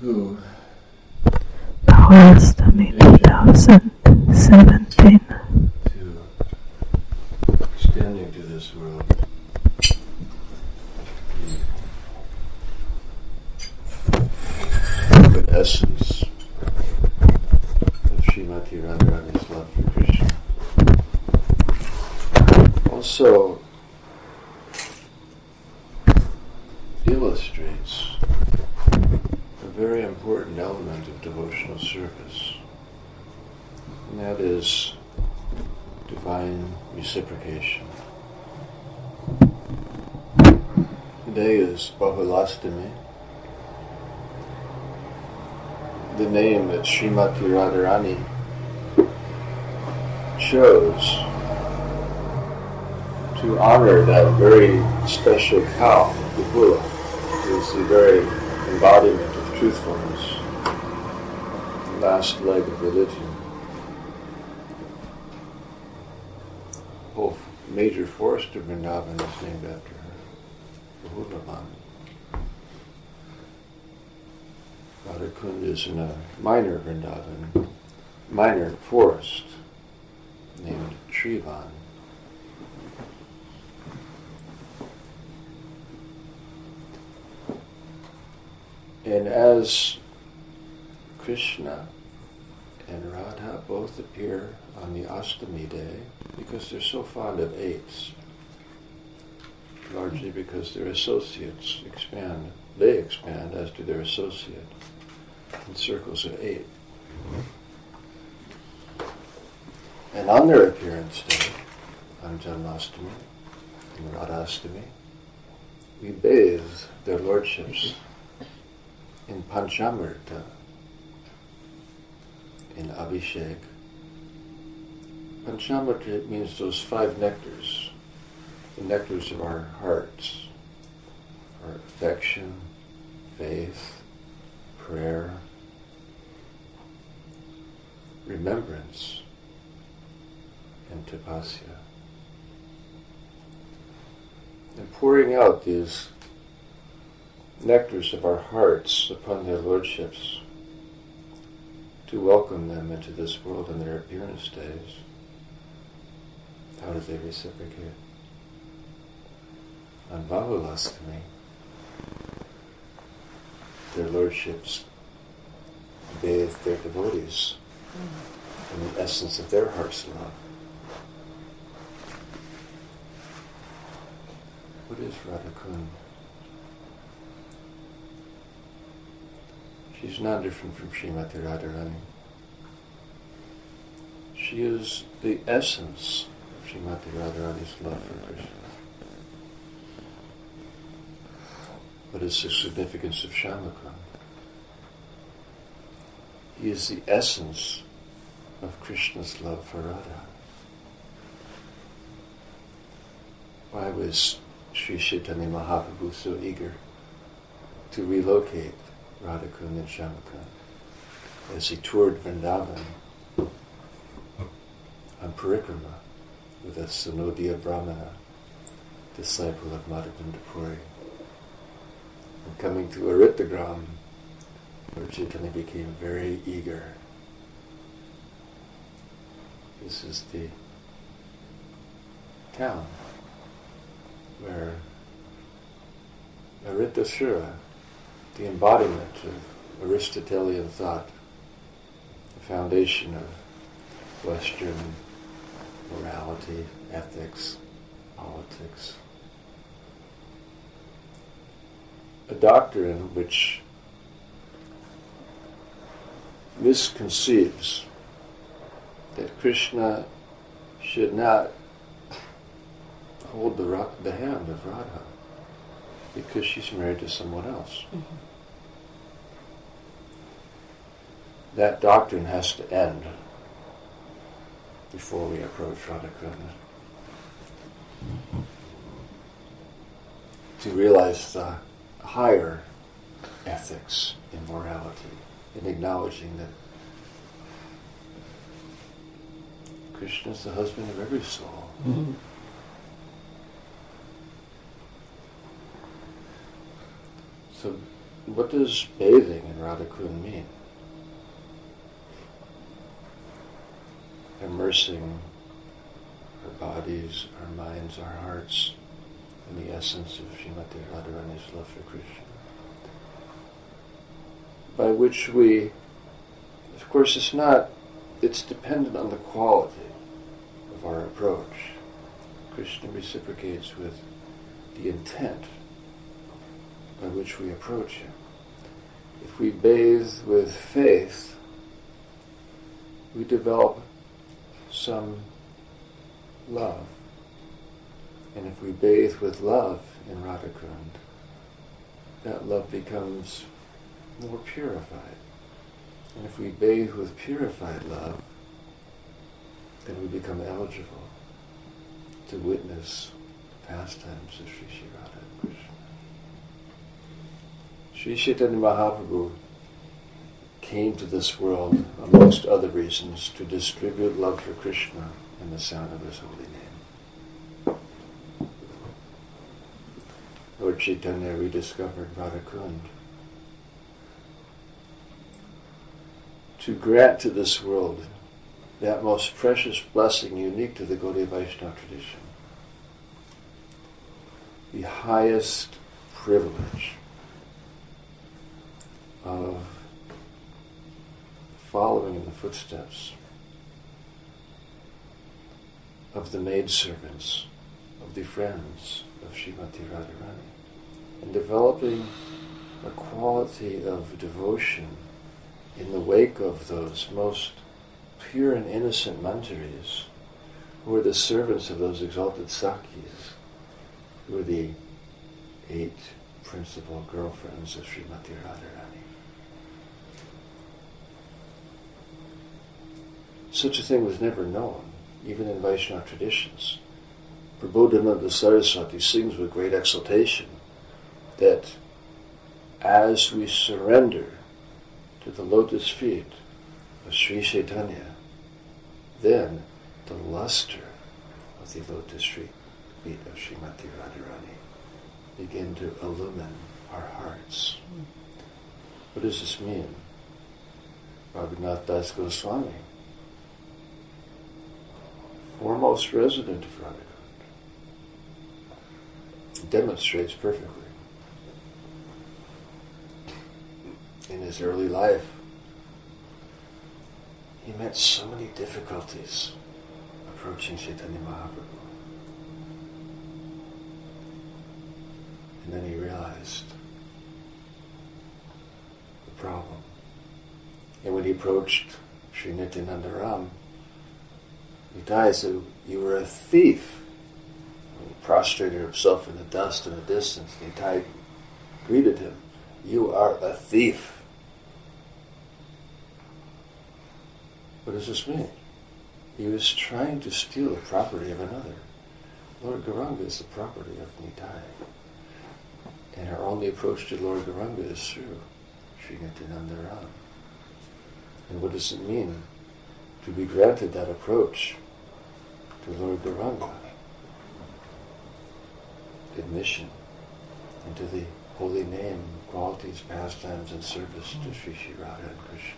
who Powerastami 2017. to extending to this world the essence of Srimati Radharani's love for Krishna. Also illustrates a very important element of devotional service, and that is divine reciprocation. Today is Bahulastami, the name that Srimati Radharani chose to honor that very special cow, the Bulla, who is the very embodiment of truthfulness, the last leg of religion. The whole major forest of Vrindavan is named after her, Bahulavan. Radhakund is in a minor Vrindavan, minor forest named Trivan. And as Krishna and Radha both appear on the Astami day, because they're so fond of eights, largely because their associates expand, they expand as do their associate in circles of eight. And on their appearance day, on Janmastami and Radhastami, we bathe their lordships in Panchamrita, in Abhishek. Panchamrita means those five nectars, the nectars of our hearts, our affection, faith, prayer, remembrance, and tapasya. And pouring out these nectars of our hearts upon their lordships to welcome them into this world on their appearance days. How do they reciprocate? On Bahulastami, their lordships bathe their devotees in the essence of their heart's love. What is Radhakund? She's not different from Srimati Radharani. She is the essence of Srimati Radharani's love for Krishna. What is the significance of Shyamakund? He is the essence of Krishna's love for Radha. Why was Sri Chaitanya Mahaprabhu so eager to relocate Radhakund and Shyamakund as he toured Vrindavan on Parikrama with a Sanodiya Brahmana, disciple of Madhavendra Puri? And coming to Aritagram, Lord Chaitanya became very eager. This is the town where Aritasura, the embodiment of Aristotelian thought, the foundation of Western morality, ethics, politics, a doctrine which misconceives that Krishna should not hold the hand of Radha because she's married to someone else. Mm-hmm. That doctrine has to end before we approach Radhakund. To realize the higher ethics in morality, in acknowledging that Krishna is the husband of every soul. Mm-hmm. So what does bathing in Radha Kund mean? Immersing our bodies, our minds, our hearts in the essence of Srimati Radharani's love for Krishna, by which we, of course it's dependent on the quality of our approach. Krishna reciprocates with the intent by which we approach him. If we bathe with faith, we develop some love. And if we bathe with love in Radha Kund, that love becomes more purified. And if we bathe with purified love, then we become eligible to witness the pastimes of Sri Sri Radha and Krishna. Sri Chaitanya Mahaprabhu came to this world, amongst other reasons, to distribute love for Krishna and the sound of his holy name. Lord Chaitanya rediscovered Radha Kund to grant to this world that most precious blessing unique to the Gaudiya Vaishnava tradition, the highest privilege of following in the footsteps of the maidservants, of the friends of Srimati Radharani, and developing a quality of devotion in the wake of those most pure and innocent manjaris, who are the servants of those exalted Sakhis, who are the 8 principal girlfriends of Srimati Radharani. Such a thing was never known, even in Vaishnava traditions. Prabodhananda Saraswati sings with great exultation that as we surrender to the lotus feet of Sri Chaitanya, then the luster of the lotus feet of Srimati Radharani begin to illumine our hearts. What does this mean? Raghunath Das Goswami, foremost resident of Radha Kund, demonstrates perfectly. In his early life, he met so many difficulties approaching Chaitanya Mahaprabhu. And then he realized the problem. And when he approached Sri Nityananda Ram, Nitai said, "You were a thief." And he prostrated himself in the dust in the distance. Nitai greeted him, "You are a thief." What does this mean? He was trying to steal the property of another. Lord Gauranga is the property of Nitai. And our only approach to Lord Gauranga is through Sri Nityananda Ram. And what does it mean to be granted that approach to Lord Gauranga? Admission into the holy name, qualities, pastimes, and service to Sri Sri Radha and Krishna.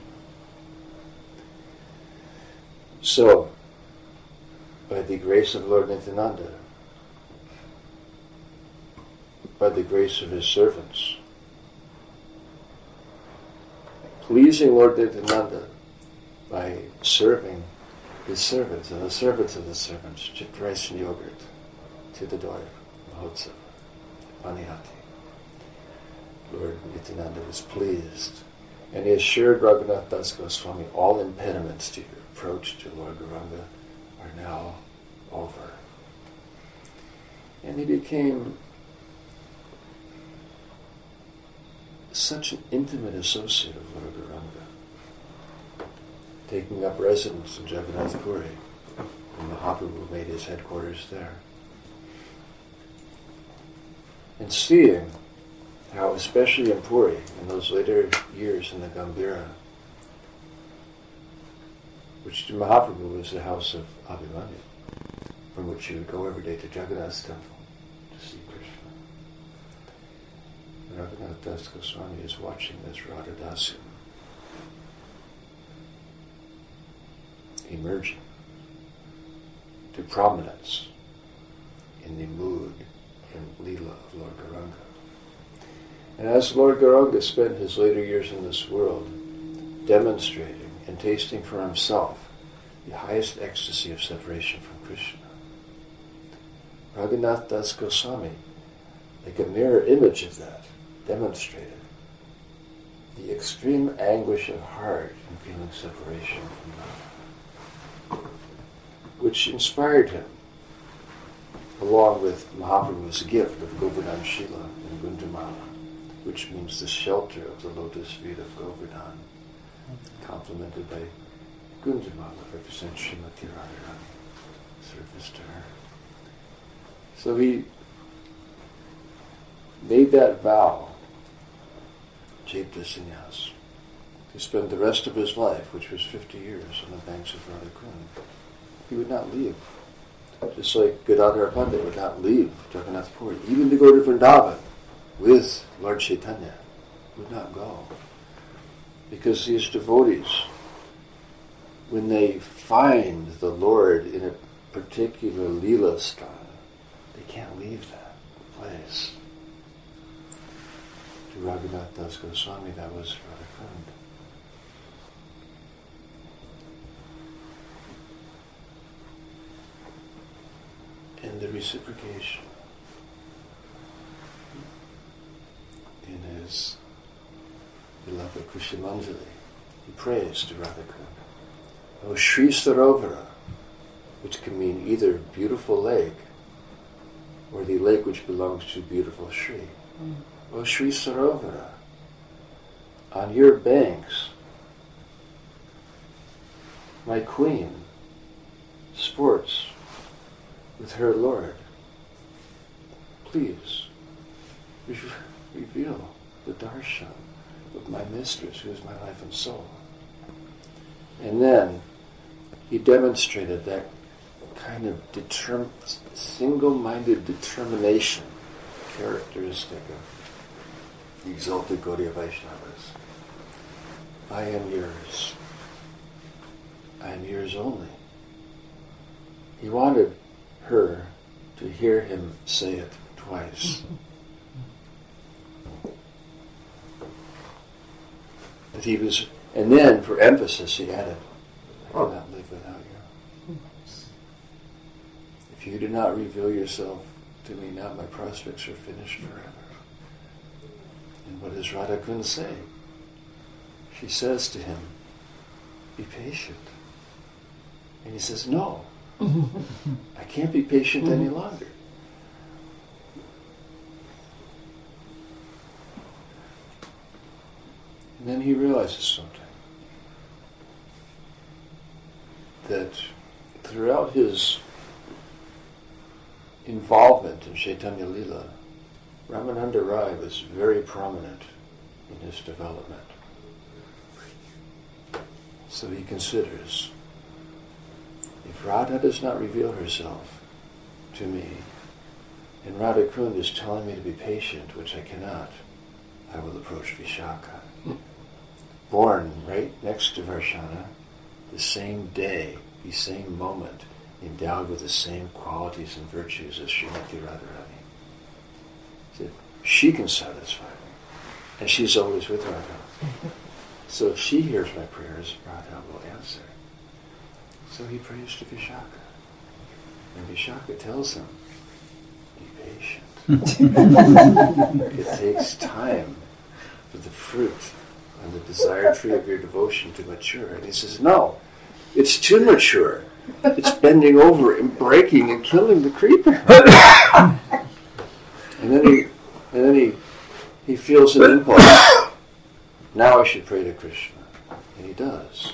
So, by the grace of Lord Nityananda, by the grace of his servants, pleasing Lord Nityananda by serving his servants and the servants of the servants, chipped rice and yogurt to the door, Mahotsav, Panihati. Lord Nityananda was pleased, and he assured Raghunath Das Goswami all impediments to your approach to Lord Gauranga are now over. And he became such an intimate associate of Lord Gauranga, taking up residence in Jagannath Puri, and Mahaprabhu made his headquarters there. And seeing how, especially in Puri, in those later years in the Gambhira, which to Mahaprabhu was the house of Abhimanyu, from which he would go every day to Jagannath's temple to see Krishna. Raghunath Das Goswami is watching this Radhadasim emerging to prominence in the mood and Leela of Lord Gauranga. And as Lord Gauranga spent his later years in this world demonstrating and tasting for himself the highest ecstasy of separation from Krishna, Raghunath Das Goswami, like a mirror image of that, demonstrated the extreme anguish of heart in feeling separation from Radha, which inspired him, along with Mahaprabhu's gift of Govardhan Shila and Gundamala, which means the shelter of the lotus feet of Govardhan, complemented by Gundamala, represents Srimati Radharani, service to her. So he made that vow, Chaitya Sannyas, to spend the rest of his life, which was 50 years, on the banks of Radhakund. He would not leave. Just like Gadadhar Pandit would not leave Jagannath Puri, even to go to Vrindavan with Lord Chaitanya, would not go. Because these devotees, when they find the Lord in a particular Leela style, they can't leave that place. To Raghunath Das Goswami, that was Radhakund. And the reciprocation in his beloved Kushamanjali, he prays to Radhakund, O Sri Sarovara, which can mean either beautiful lake or the lake which belongs to beautiful Sri. O Sri Sarovara, on your banks, my queen sports with her Lord. Please reveal the darshan of my mistress, who is my life and soul. And then he demonstrated that kind of single-minded determination characteristic of the exalted Gaudiya Vaishnavas. I am yours. I am yours only. He wanted her to hear him say it twice. That he was, and then for emphasis he added, I cannot live without you. If you do not reveal yourself to me now, my prospects are finished forever. And what does Radhakund say? She says to him, be patient. And he says, no, I can't be patient any longer. And then he realizes something. That throughout his involvement in Chaitanya Leela, Ramananda Rai was very prominent in his development. So he considers, if Radha does not reveal herself to me, and Radhakund is telling me to be patient, which I cannot, I will approach Vishaka. Born right next to Varshana, the same day, the same moment, endowed with the same qualities and virtues as Srimati Radharani. So she can satisfy me, and she's always with Radha. So if she hears my prayers, Radha will answer. So he prays to Vishaka. And Vishaka tells him, be patient. It takes time for the fruit and the desired tree of your devotion to mature. And he says, no, it's too mature. It's bending over and breaking and killing the creeper. and then he feels an impulse. Now I should pray to Krishna. And he does.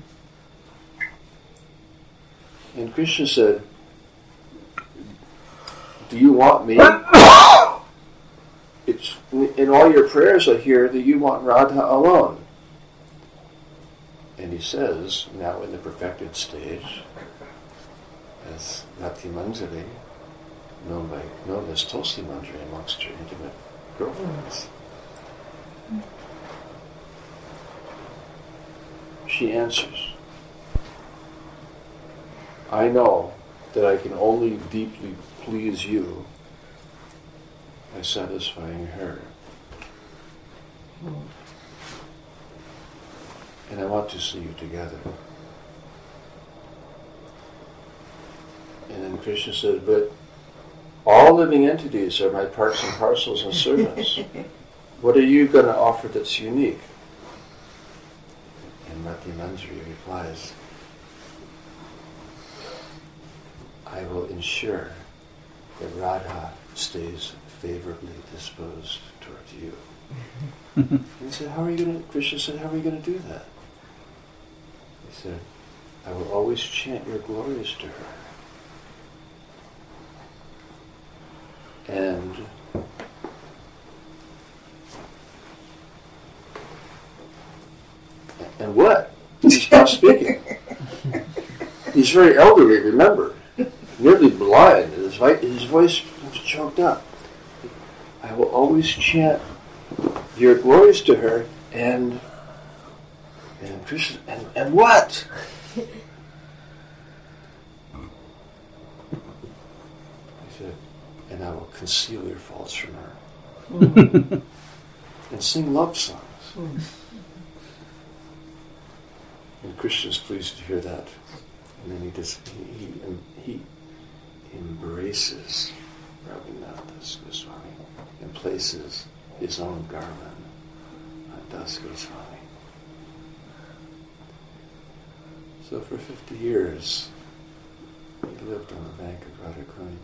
And Krishna said, do you want me? It's in all your prayers I hear that you want Radha alone. And he says, now in the perfected stage, as Nati Manjari, known as Tulsi Manjari amongst her intimate girlfriends, She answers, I know that I can only deeply please you by satisfying her. And I want to see you together. And then Krishna said, but all living entities are my parts and parcels and servants. What are you going to offer that's unique? And Mati Manjari replies, I will ensure that Radha stays favorably disposed towards you. And he said, Krishna said, how are you going to do that? He said, I will always chant your glories to her. And what? He's not speaking. He's very elderly, remember. Nearly blind. His voice was choked up. I will always chant your glories to her, and Krishna, and what? He said, and I will conceal your faults from her. And sing love songs. And Krishna's pleased to hear that. And then he embraces Raghunath Goswami and places his own garland on Das Goswami. So for 50 years, he lived on the bank of Radhakund.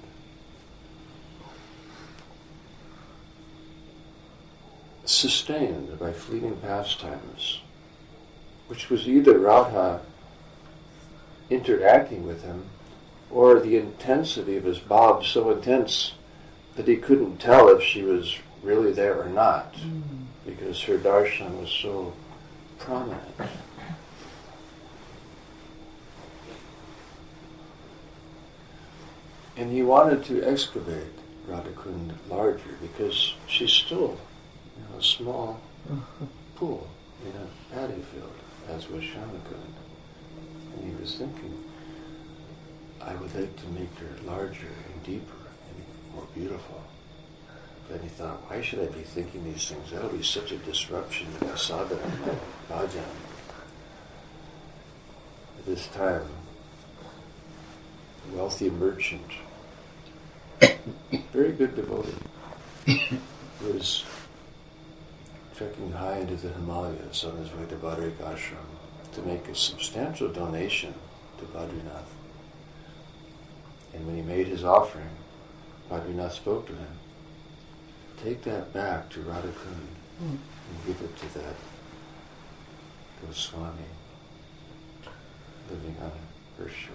Sustained by fleeting pastimes, which was either Radha interacting with him or the intensity of his bhav so intense that he couldn't tell if she was really there or not, because her darshan was so prominent. And he wanted to excavate Radhakund larger because she's still a small pool in a paddy field, as was Shamakund. And he was thinking, I would like to make her larger and deeper and more beautiful. Then he thought, why should I be thinking these things? That'll be such a disruption to my sadhana and my bhajan. At this time, a wealthy merchant, very good devotee, was trekking high into the Himalayas on his way to Badrik Ashram to make a substantial donation to Badrinath. And when he made his offering, Badrinath spoke to him, take that back to Radhakund and give it to that Goswami living on her shore.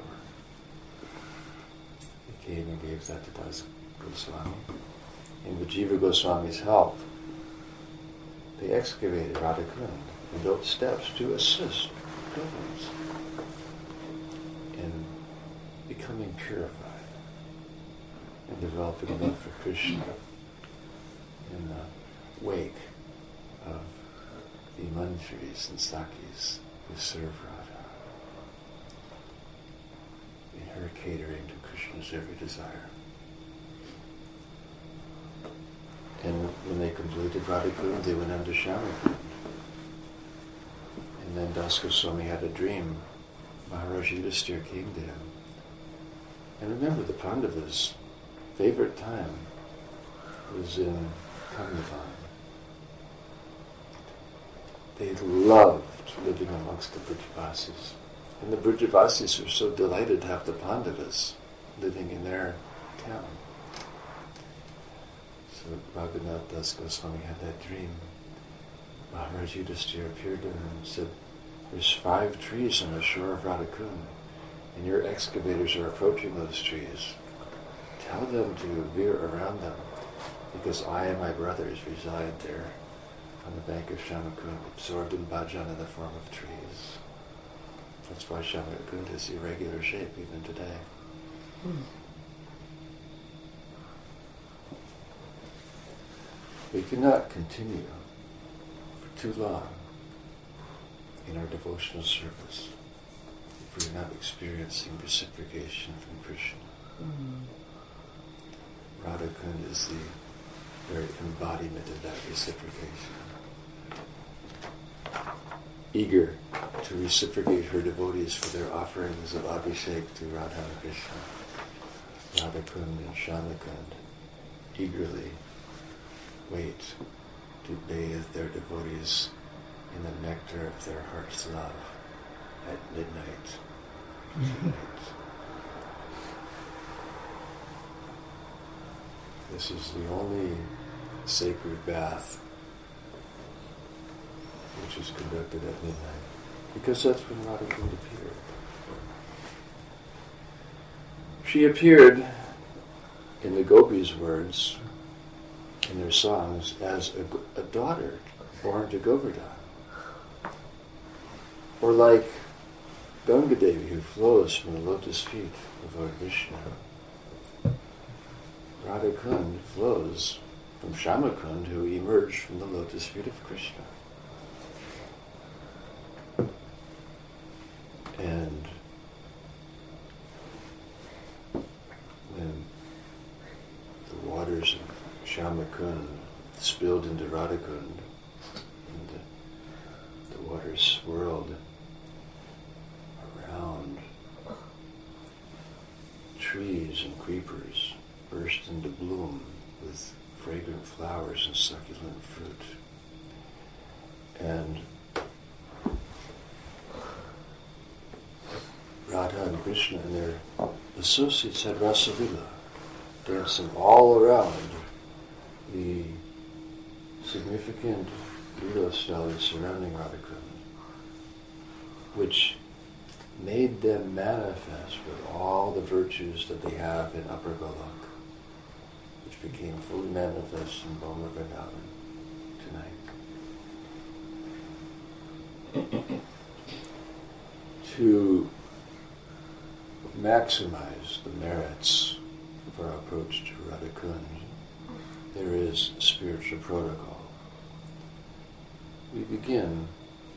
He came and gave that to Das Goswami. And with Jiva Goswami's help, they excavated Radhakund and built steps to assist pilgrims in becoming purified and developing love for Krishna in the wake of the mantris and sakis who serve Radha, in her catering to Krishna's every desire. And when they completed Radhakund, they went on to Shamakund. And then Das Goswami had a dream. Maharaj Yudhisthira came to him. And remember, the Pandavas' favorite time was in Kanyavan. They loved living amongst the Brajavasis. And the Brajavasis were so delighted to have the Pandavas living in their town. So Raghunath Das Goswami had that dream. Maharaj Yudhisthira appeared to him and said, there's 5 trees on the shore of Radhakund, and your excavators are approaching those trees. Tell them to veer around them, because I and my brothers reside there on the bank of Shamakund, absorbed in bhajan in the form of trees. That's why Shamakund is irregular shape even today. We cannot continue too long in our devotional service if we're not experiencing reciprocation from Krishna. Radha Kund is the very embodiment of that reciprocation. Eager to reciprocate her devotees for their offerings of Abhishek to Radha and Krishna, Radha Kund and Shyama Kund eagerly wait to bathe their devotees in the nectar of their heart's love at midnight tonight. This is the only sacred bath which is conducted at midnight, because that's when Radha Kund appeared. She appeared, in the gopis' words, in their songs, as a daughter born to Govardhan. Or like Ganga Devi, who flows from the lotus feet of Lord Vishnu. Radha Kund flows from Shyama Kund, who emerged from the lotus feet of Krishna. And when the waters of Shyama Kund spilled into Radha Kund, and the waters swirled around, trees and creepers burst into bloom with fragrant flowers and succulent fruit. And Radha and Krishna and their associates had Rasa Lila, dancing all around the significant Lila styles surrounding Radha Kund, which made them manifest with all the virtues that they have in Upper Golok, which became fully manifest in Boma Vrindavan tonight. To maximize the merits of our approach to Radha Kund, there is spiritual protocol. We begin.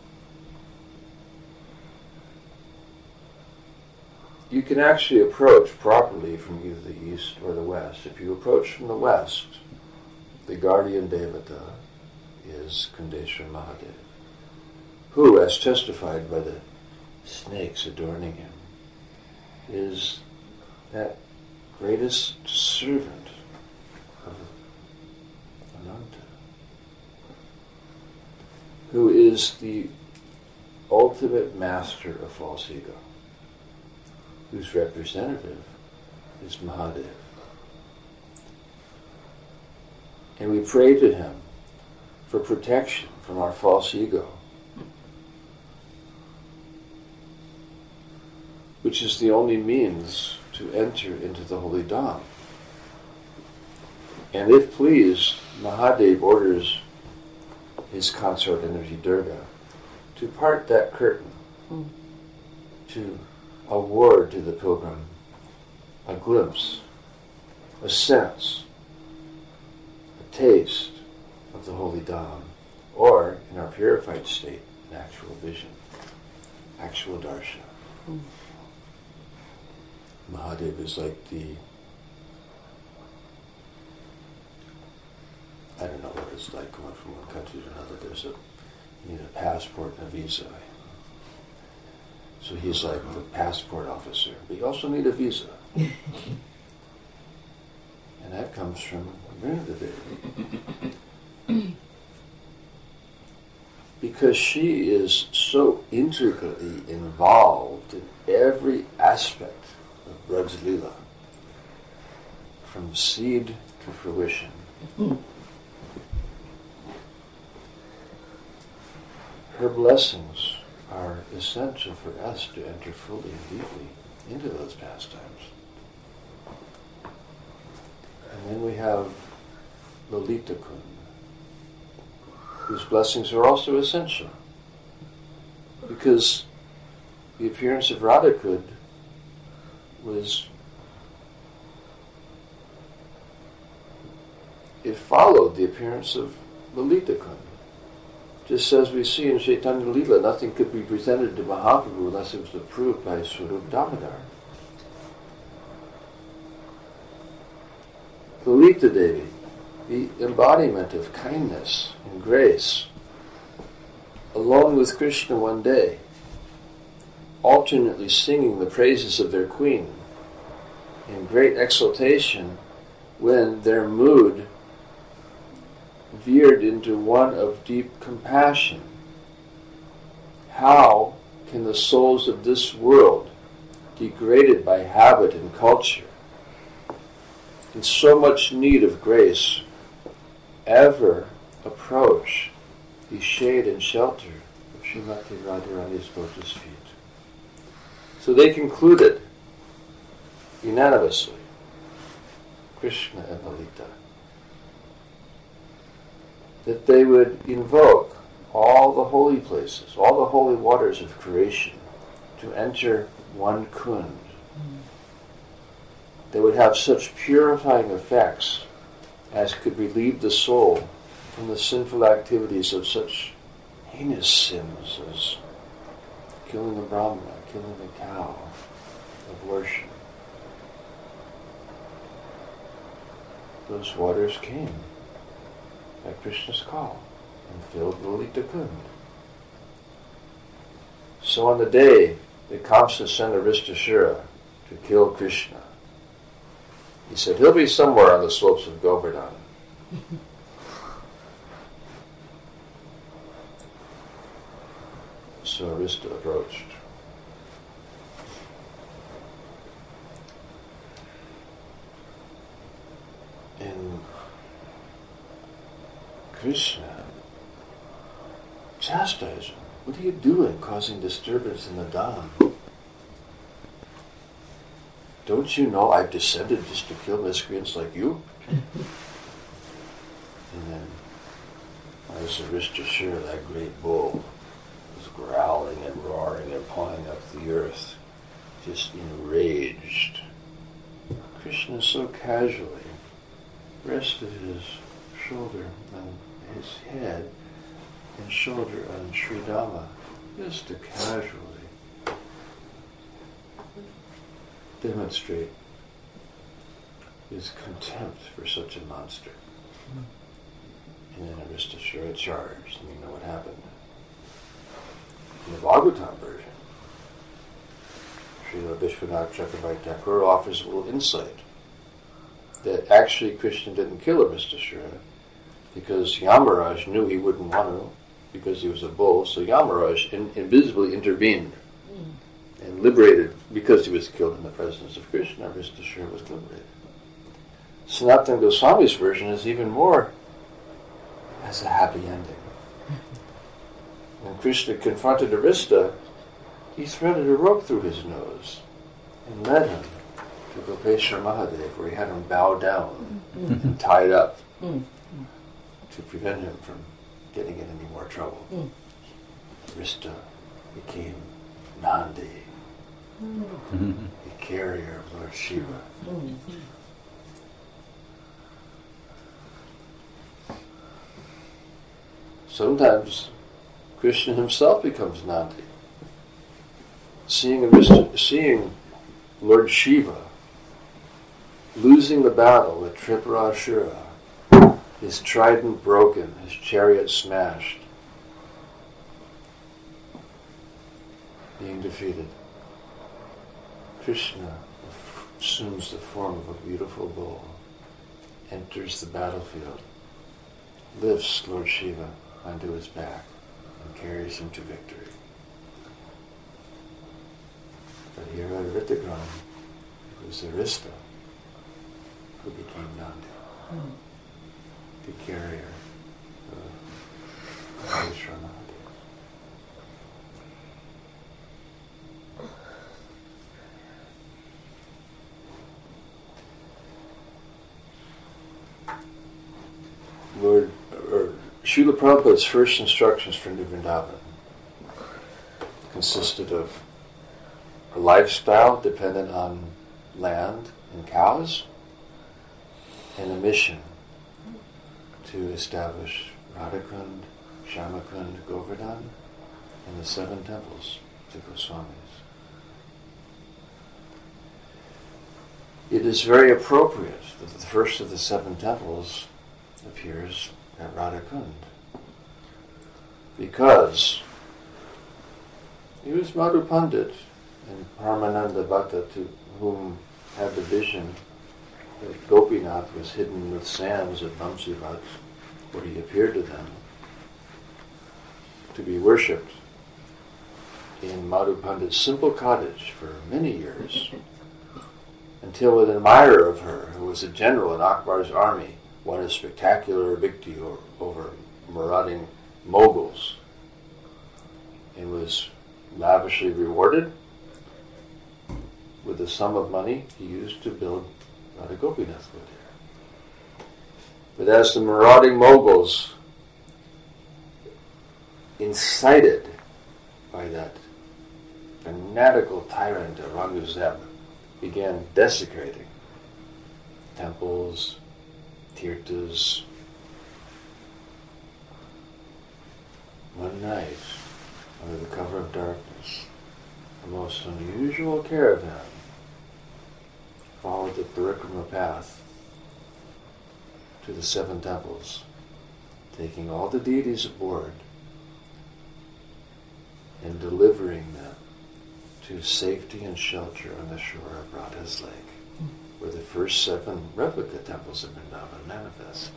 You can actually approach properly from either the east or the west. If you approach from the west, the guardian devata is Kundeshwar Mahadev, who, as testified by the snakes adorning him, is that greatest servant of Ananta, who is the ultimate master of false ego, whose representative is Mahadev. And we pray to him for protection from our false ego, which is the only means to enter into the holy Dham. And if pleased, Mahadev orders his consort energy Durga to part that curtain, to award to the pilgrim a glimpse, a sense, a taste of the holy Dham, or, in our purified state, an actual vision, actual darshan. Mahadev is like I don't know what it's like going from one country to another. You need a passport and a visa. So he's like the passport officer. But you also need a visa. And that comes from Vrindavan. Because she is so intricately involved in every aspect of Braj Leela, from seed to fruition. Her blessings are essential for us to enter fully and deeply into those pastimes. And then we have Lalita Kund, whose blessings are also essential, because the appearance of Radha Kund it followed the appearance of Lalita Kund. Just as we see in Chaitanya Leela, nothing could be presented to Mahaprabhu unless it was approved by Swarup Damodar. Lalita Devi, the embodiment of kindness and grace, alone with Krishna one day, alternately singing the praises of their queen in great exultation when their mood veered into one of deep compassion. How can the souls of this world, degraded by habit and culture, in so much need of grace, ever approach the shade and shelter of Srimati Radharani's lotus feet? So they concluded unanimously, Krishna and Lalita, that they would invoke all the holy places, all the holy waters of creation to enter one kund. They would have such purifying effects as could relieve the soul from the sinful activities of such heinous sins as killing the Brahmana, killing the cow, abortion. Those waters came at Krishna's call and filled Lalita Kund. So on the day that Kamsa sent Aristasura to kill Krishna, he said, he'll be somewhere on the slopes of Govardhan. So Arista approached. And Krishna chastised him. What are you doing, causing disturbance in the Dham? Don't you know I've descended just to kill miscreants like you? And then, as Aristasura, that great bull, was growling and roaring and pawing up the earth, just enraged, Krishna so casually rested his shoulder on his head and shoulder on Sridhama, just to casually demonstrate his contempt for such a monster. And then Aristasura charged, and you know what happened. In the Bhagavatam version, Srila Vishwanath Chakravarti Thakur offers a little insight that actually Krishna didn't kill Aristasura because Yamaraj knew he wouldn't want to because he was a bull, so Yamaraj invisibly intervened and liberated, because he was killed in the presence of Krishna, Aristasura was liberated. Sanatana Goswami's version is even more, has a happy ending. When Krishna confronted Arista, he threaded a rope through his nose and led him to Gopeshwar Mahadev, where he had him bow down and tied up to prevent him from getting in any more trouble. Arista became Nandi, the carrier of Lord Shiva. Sometimes Krishna himself becomes Nandi. Seeing Lord Shiva losing the battle with Triparashura, his trident broken, his chariot smashed, being defeated, Krishna assumes the form of a beautiful bull, enters the battlefield, lifts Lord Shiva onto his back, and carries him to victory. But here at Rittagram, it was Arista who became Nandi, the carrier of Vishwanath. Srila Prabhupada's first instructions for New Vrindavan consisted of a lifestyle dependent on land and cows, and a mission to establish Radhakund, Shyamakund, Govardhan, and the 7 temples of the Goswamis. It is very appropriate that the first of the 7 temples appears at Radhakund, because he was Madhu Pandit and Paramananda Bhatta, to whom had the vision that Gopinath was hidden with sands at Vamsivat, where he appeared to them to be worshipped in Madhu Pandit's simple cottage for many years, until an admirer of her, who was a general in Akbar's army, won a spectacular victory over marauding Moguls and was lavishly rewarded with the sum of money he used to build Radha Gopinath Mandir. But as the marauding Moguls, incited by that fanatical tyrant Aurangzeb, began desecrating temples, tirthas, one night, under the cover of darkness, the most unusual caravan followed the Parikrama path to the 7 temples, taking all the deities aboard and delivering them to safety and shelter on the shore of Radha's lake, where the first 7 replica temples of Vrindavan manifest.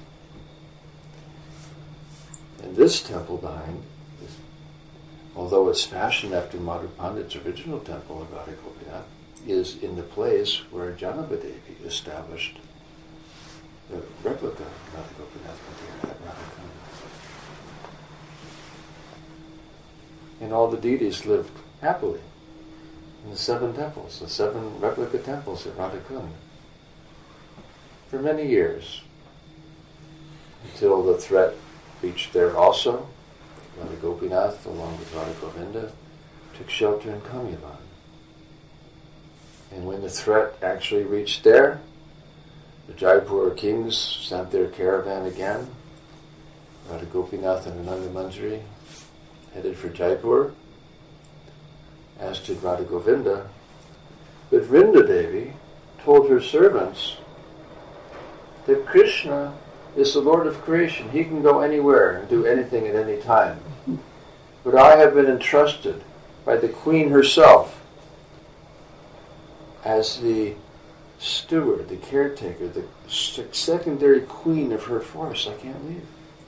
And this temple behind, although it's fashioned after Madhu Pandit's original temple of Radha Gopinath, is in the place where Janavadevi established the replica of Radha Gopinath Mandir at Radhakund. And all the deities lived happily in the 7 temples, the 7 replica temples at Radhakund, for many years, until the threat reached there also. Radha Gopinath, along with Radha Govinda, took shelter in Kamyavan. And when the threat actually reached there, the Jaipur kings sent their caravan again. Radha Gopinath and Ananda Manjari headed for Jaipur, as did Radha Govinda. But Vrinda Devi told her servants that Krishna is the Lord of creation. He can go anywhere and do anything at any time. But I have been entrusted by the queen herself as the steward, the caretaker, the secondary queen of her force. I can't leave.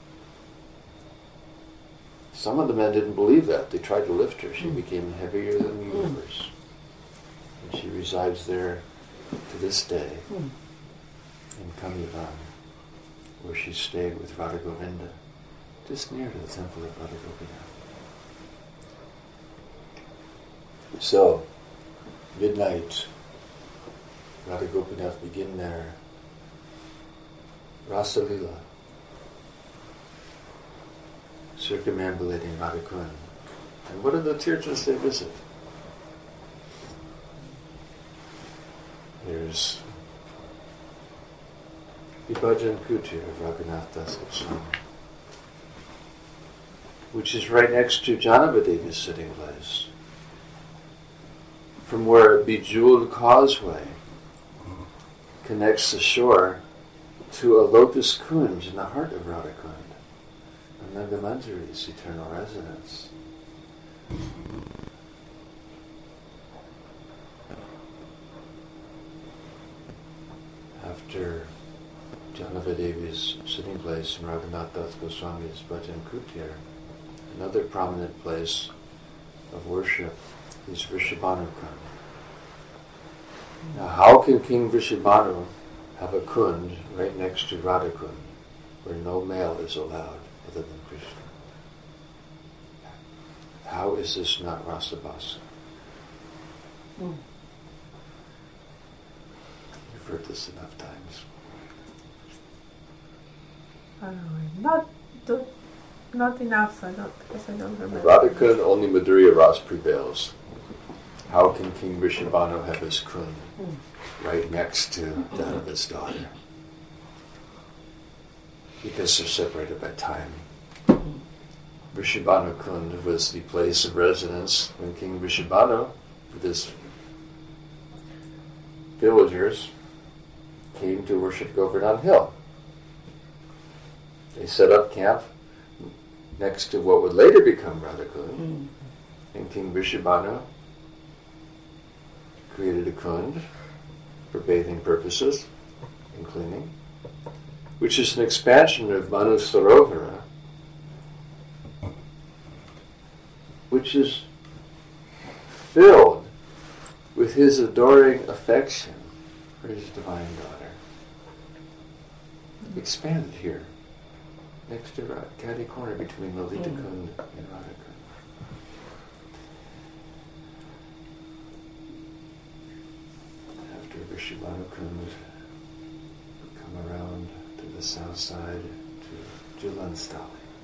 Some of the men didn't believe that. They tried to lift her. She became heavier than the universe. And she resides there to this day in Kamyavan, where she stayed with Radha Govinda, just near to the temple of Radha Gopinath. So, midnight, Radha Gopinath begin their Rasa Lila, circumambulating Radhakund. And what are the tirthas they visit? There's Vibhajan Kutir of Raghunath Das Goswami, which is right next to Janavadevi's sitting place, from where a bejeweled causeway connects the shore to a lotus kunj in the heart of Radhakund, Ananda Manjari's eternal residence. After Janavadevi's sitting place in Raghunath Das Goswami's Bhajan Kutir, another prominent place of worship is Vrishabhanu Kund. Now, how can King Vrishabhanu have a kund right next to Radhakund, where no male is allowed other than Krishna? How is this not Rasabhasa? You've heard this enough times. Not enough, so because I don't remember. Radhakund, only Madhurya Ras prevails. How can King Vrishabhanu have his kund right next to that of his daughter? Because they're separated by time. Vrishabhanu Kund was the place of residence when King Vrishabhanu, with his villagers, came to worship Govardhan Hill. They set up camp next to what would later become Radhakund, and King Vrishabhanu created a kund for bathing purposes and cleaning, which is an expansion of Manu Sarovara, which is filled with his adoring affection for his divine daughter. Expanded here, next to catty corner between Lalita Kund and Radha Kund. After Vrishabhanu Kund, we come around to the south side to Julanstali.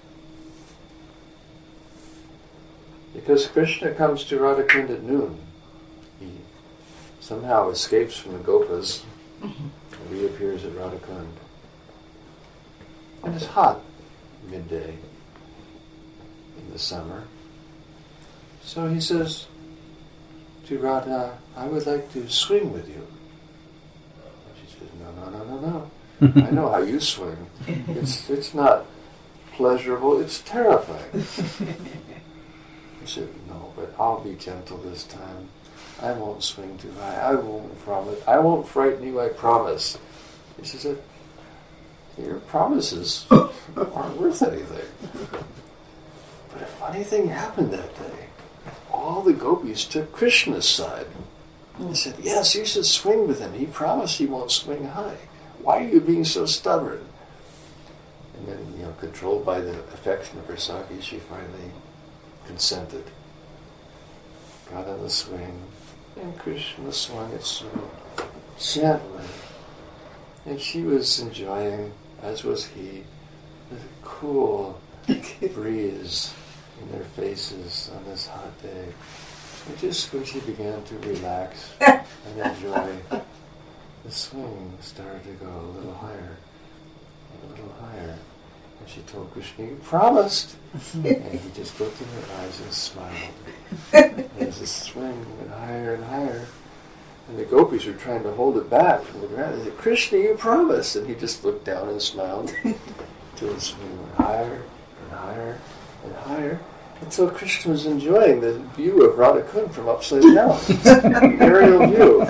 Because Krishna comes to Radha Kund at noon, he somehow escapes from the Gopas and reappears at Radha Kund. And it's hot midday in the summer. So he says to Radha, I would like to swing with you. And she says, no. I know how you swing. It's not pleasurable, it's terrifying. He said, no, but I'll be gentle this time. I won't swing too high. I won't frighten you, I promise. He says, your promises aren't worth anything. But a funny thing happened that day. All the gopis took Krishna's side. They said, yes, you should swing with him. He promised he won't swing high. Why are you being so stubborn? And then, controlled by the affection of her Saki, she finally consented. Got on the swing, and Krishna swung it so gently. And she was enjoying, as was he, the cool breeze in their faces on this hot day. And just when she began to relax and enjoy, the swing started to go a little higher, and a little higher. And she told Krishna, you promised. And he just looked in her eyes and smiled. And as the swing went higher and higher, and the gopis were trying to hold it back from the ground. They said, Krishna, you promised. And he just looked down and smiled until the swing went higher and higher and higher, until Krishna was enjoying the view of Radha Kund from upside down. Aerial view.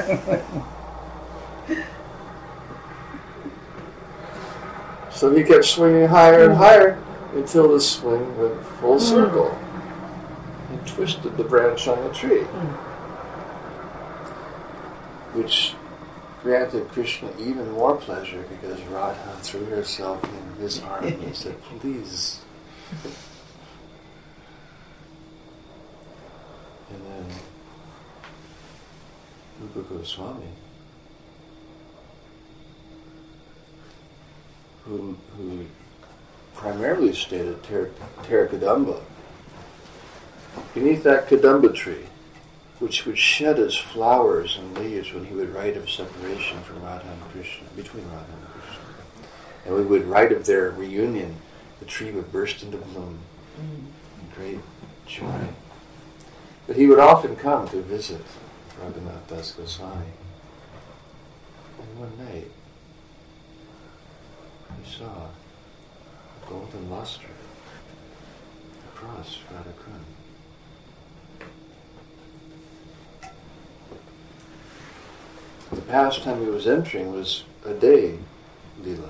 So he kept swinging higher and higher until the swing went full circle and twisted the branch on the tree, which granted Krishna even more pleasure because Radha threw herself in his arms and said, please. And then Rupa Goswami, who primarily stayed at Terrakadamba, beneath that Kadamba tree, which would shed its flowers and leaves when he would write of separation from Radha and Krishna, between Radha and Krishna. And we would write of their reunion, the tree would burst into bloom in great joy. But he would often come to visit Raghunath Das Goswami. And one night, he saw a golden luster across Radha Kund. The pastime he was entering was a day lila.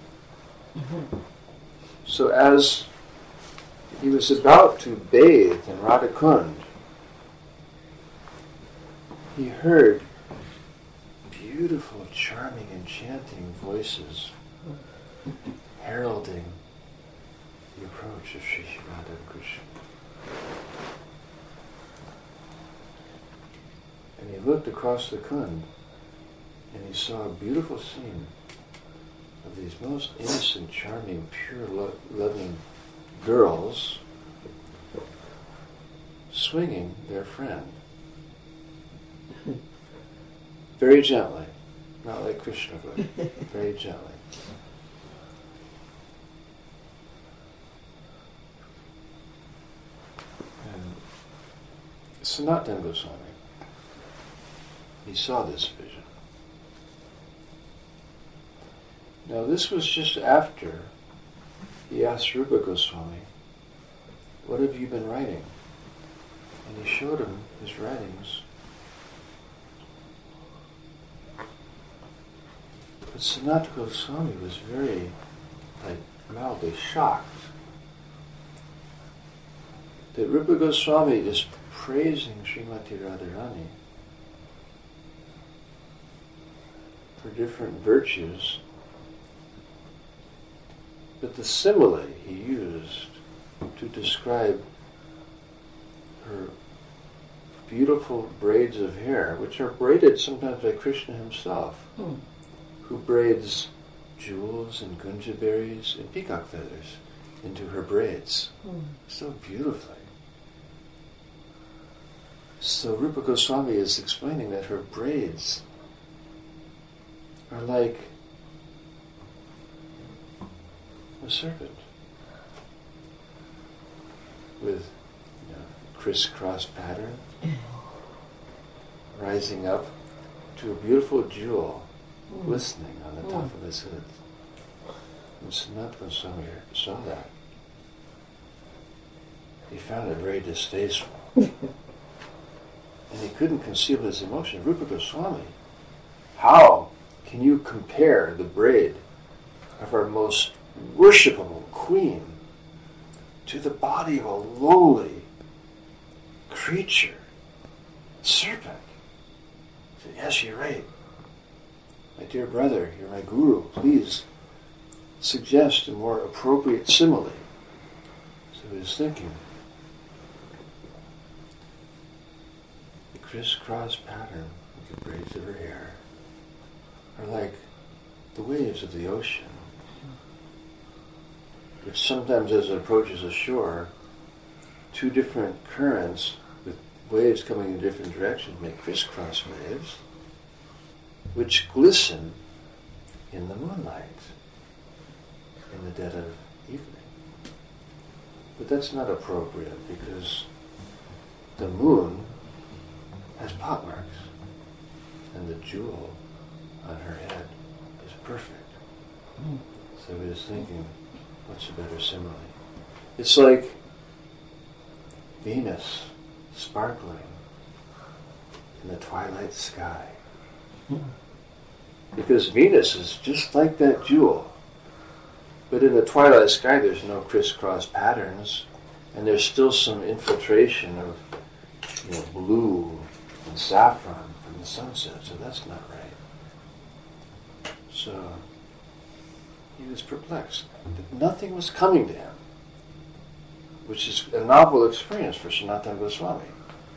So as he was about to bathe in Radha Kund, he heard beautiful, charming, enchanting voices heralding the approach of Sri Radha and Krishna. And he looked across the Kund, and he saw a beautiful scene of these most innocent, charming, pure, loving girls swinging their friend. Very gently, not like Krishna would, very gently. Sanatana Goswami, he saw this vision. Now this was just after he asked Rupa Goswami, "What have you been writing?" And he showed him his writings. But Sanatana Goswami was very, mildly shocked that Rupa Goswami is praising Srimati Radharani for different virtues, but the simile he used to describe her beautiful braids of hair, which are braided sometimes by Krishna himself, who braids jewels and gunja berries and peacock feathers into her braids so beautifully. So Rupa Goswami is explaining that her braids are like a serpent with crisscross pattern rising up to a beautiful jewel glistening on the top of his head. And Sanatana Goswami saw that. He found it very distasteful. And he couldn't conceal his emotion. Rupa Goswami, how can you compare the braid of our most worshipable queen to the body of a lowly creature, serpent? He said, "Yes, you're right. My dear brother, you're my guru. Please suggest a more appropriate simile." So he was thinking, the crisscross pattern of the braids of her hair are like the waves of the ocean, which sometimes as it approaches the shore, two different currents with waves coming in different directions make crisscross waves, which glisten in the moonlight in the dead of evening. But that's not appropriate because the moon has pockmarks and the jewel on her head is perfect. So he was thinking, what's a better simile? It's like Venus sparkling in the twilight sky. Because Venus is just like that jewel. But in the twilight sky there's no crisscross patterns, and there's still some infiltration of blue and saffron from the sunset, so that's not right. So he was perplexed. Nothing was coming to him, which is a novel experience for Sanatana Goswami.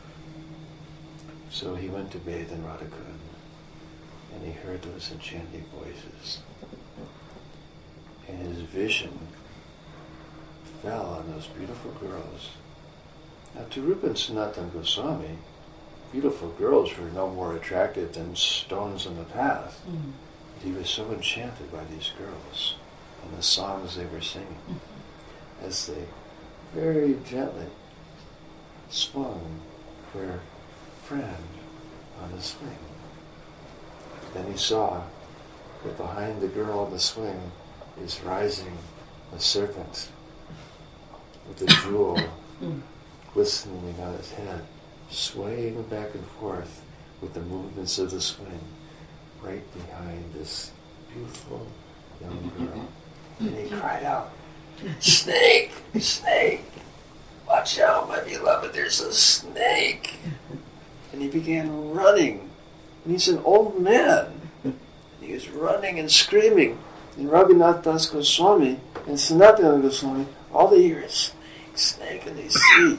So he went to bathe in Radhakund, and he heard those enchanting voices. And his vision fell on those beautiful girls. Now to Rupa and Sanatana Goswami, beautiful girls were no more attractive than stones on the path. He was so enchanted by these girls and the songs they were singing as they very gently swung their friend on the swing. Then he saw that behind the girl on the swing is rising a serpent with a jewel glistening on its head, swaying back and forth with the movements of the swing, right behind this beautiful young girl. And he cried out, "Snake! Snake! Watch out, my beloved, there's a snake!" And he began running. And he's an old man. And he was running and screaming. And Raghunath Das Goswami and Sanatana Goswami, all they hear is snake, snake, and they see.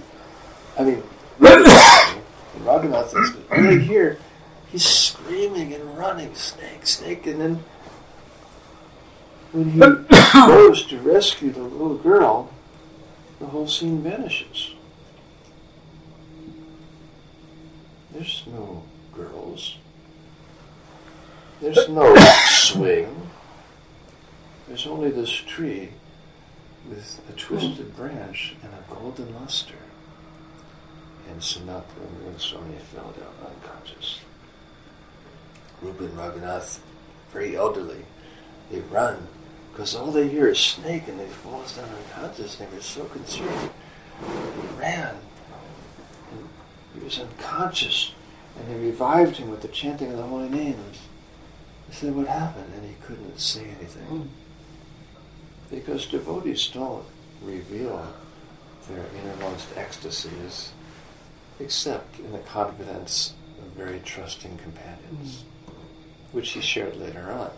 Raghunath Das Goswami, all they hear, he's screaming and running, snake, snake, and then when he goes to rescue the little girl, the whole scene vanishes. There's no girls. There's no swing. There's only this tree with a twisted branch and a golden luster. and Sanatana Swami fell down unconscious. Rupa and Raghunath, very elderly, they run because all they hear is snake, and they fall down unconscious, and they were so concerned. They ran, and he was unconscious, and they revived him with the chanting of the holy names. They said, "What happened?" And he couldn't say anything. Because devotees don't reveal their innermost ecstasies except in the confidence of very trusting companions, which he shared later on.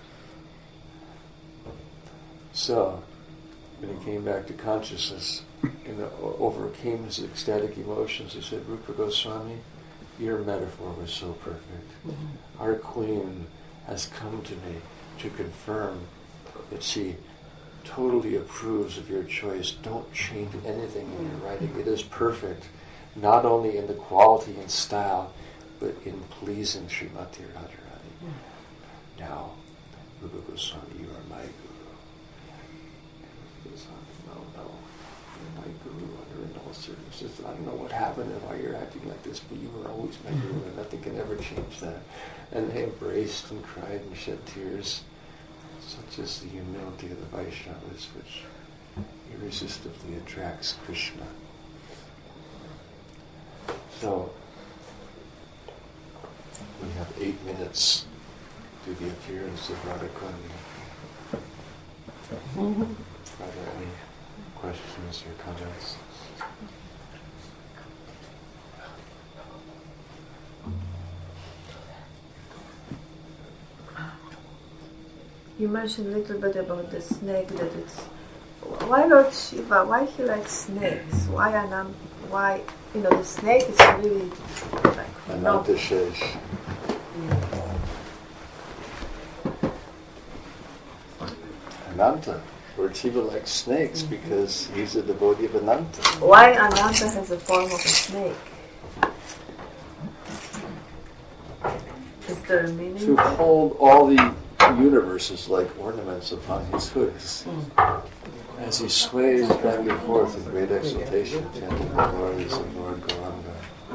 So, when he came back to consciousness and overcame his ecstatic emotions, he said, "Rupa Goswami, your metaphor was so perfect. Our queen has come to me to confirm that she totally approves of your choice. Don't change anything in your writing. It is perfect, not only in the quality and style, but in pleasing Srimati Radharani." Now, Rupa Goswami, you are my guru. Rupa Goswami, no, you're my guru under in all circumstances. I don't know what happened and why you're acting like this, but you were always my guru, and nothing can ever change that. And they embraced and cried and shed tears. Such is the humility of the Vaishnavas, which irresistibly attracts Krishna. So, we have 8 minutes to the appearance of Radhakund. Are there any questions or comments? You mentioned a little bit about the snake, that it's... Why Lord Shiva, why he likes snakes? Why, the snake is really like... Ananta Shesh. Ananta. Lord Shiva likes snakes because he's a devotee of Ananta. Why Ananta has the form of a snake? Is there a meaning? To hold all the universes like ornaments upon his hooves, as he sways back and forth in great exultation, chanting the glories of Lord Gauranga.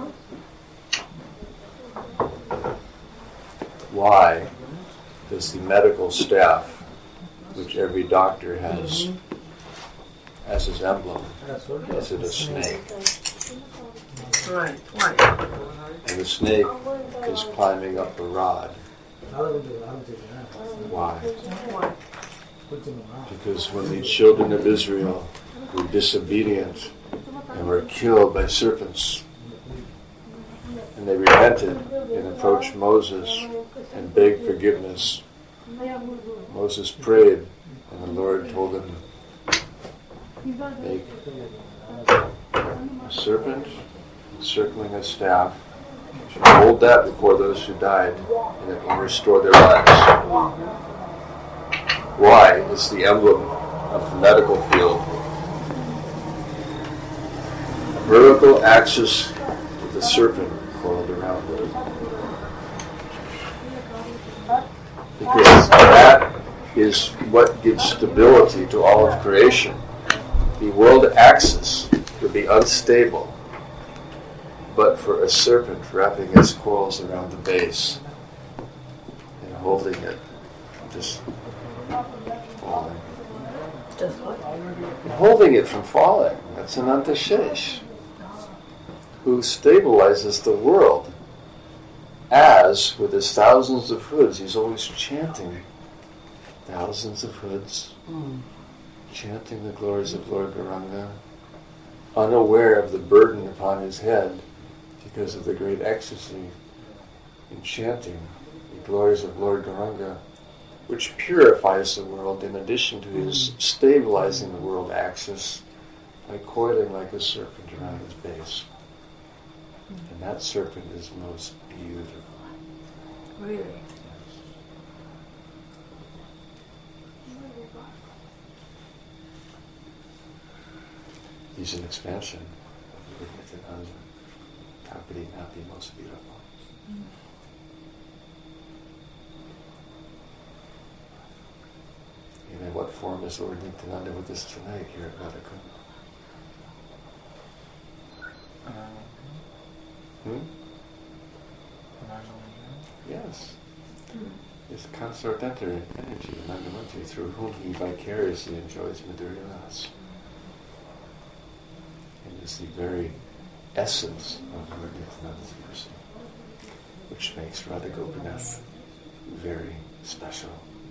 Why does the medical staff, which every doctor has as his emblem, is it a snake? Right, why? And the snake is climbing up a rod. Why? Because when the children of Israel were disobedient and were killed by serpents, and they repented and approached Moses and begged forgiveness, Moses prayed, and the Lord told him, make a serpent circling a staff, hold that before those who died, and it will restore their lives. Why is the emblem of the medical field a vertical axis with a serpent coiled around it? Because that is what gives stability to all of creation. The world axis would be unstable but for a serpent wrapping its coils around the base and holding it, just falling. Just what? Holding it from falling. That's Ananta Shesh, who stabilizes the world. As, with his thousands of hoods, he's always chanting thousands of hoods, chanting the glories of Lord Gauranga, unaware of the burden upon his head because of the great ecstasy in chanting the glories of Lord Gauranga, which purifies the world in addition to his stabilizing the world axis by coiling like a serpent around its base. And that serpent is most beautiful. Really? Yes. He's an expansion of the Nityananda. How could he not be most beautiful? And in what form is Lord Nityananda with us tonight here at Radhakund? Yes. It's consort energy, Anandamati, through whom he vicariously enjoys Madhurya Ras. And it's the very essence of Lord Nityananda's person, which makes Radha Gopinath very special.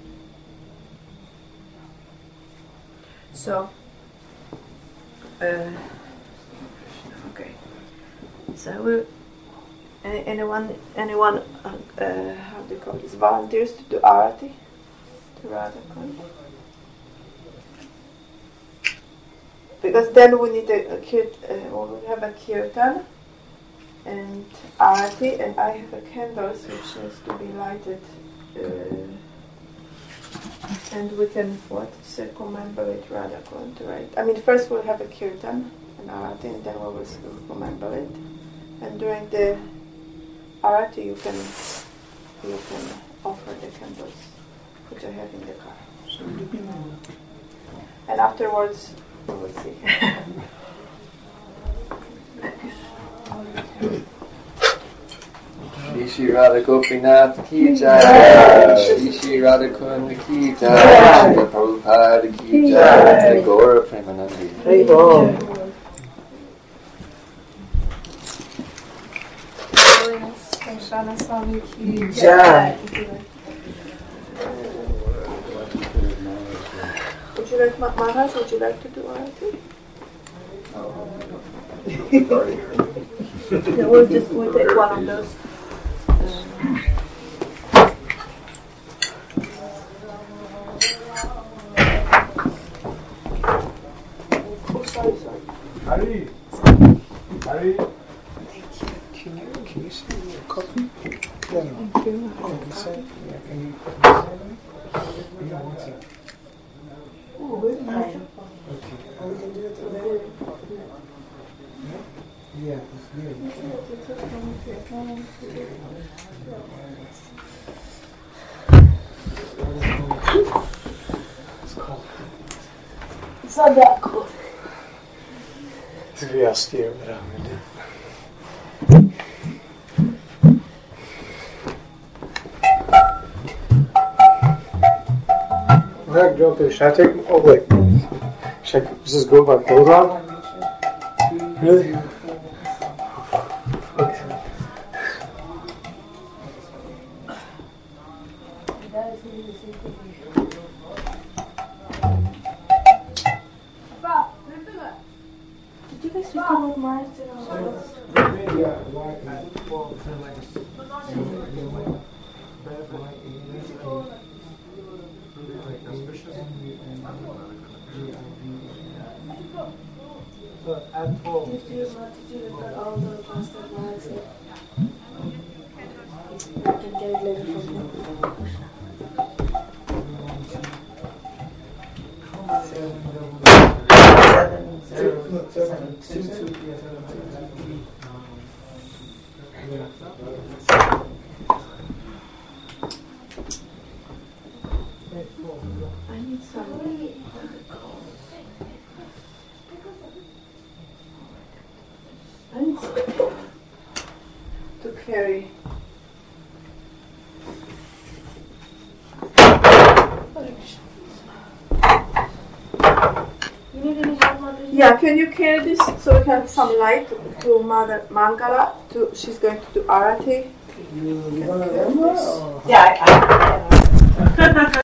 So, okay. So, will anyone, how do you call this? Volunteers to do arati to Radha Kund? Because then we need we'll have a kirtan and arati, and I have a candles which needs to be lighted, and we can circumambulate Radha Kund, right? I mean, first we'll have a kirtan and arati, and then we will circumambulate. And during the arati, you can offer the candles which I have in the car. And afterwards, we will see. Shri Shri Radha Gopinath ki jai, Shri Shri Radha Kund ki jai, Shri Prabhupada ki jai, Gaura Premanandi. Shana Swami ki jai. Would you like, Maharaj, would you like to do arati? Yeah, we'll take one of those. Sorry. Hari. Can you send me a copy? Yeah, no. Thank you. Can you send me? Yeah, what's that? Oh, very nice. Okay. Oh, we can do it today. Yeah, it's good. It's cold. It's not that cool. It's very austere, but I'm going to do. Should I take, should I just go about those on? Really? Okay. Did you guys record mine? At 12. Did you look at all the plastic bags? I can get it later from you. I need some. I need some to carry. You need any help, Mother? Yeah, can you carry this so we can have some light to Mother Mangala? She's going to do arati. You want to remember? Yeah, I